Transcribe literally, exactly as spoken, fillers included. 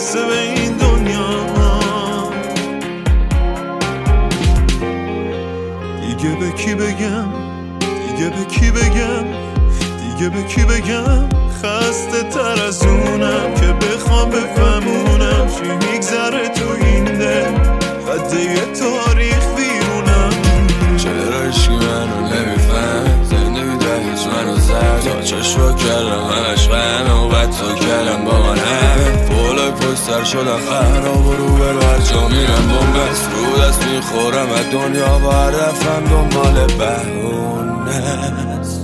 میرسه به این دنیا. دیگه به کی بگم، دیگه به کی بگم، دیگه به کی بگم؟ خسته تر از اونم که بخوام بفهمونم چی میگذره تو این دل، خده یه تاریخ بیرونم. چرا عشقی منو نمیفهم، زندگی دهیز منو زد تا چشم کردم همش غمه و بد تو کردم با من همه پولای پشتر شدن خراب و رو بر برجا میرم بومبست رو دست میخورم از دنیا و هر دفعم دنبال بهونه است.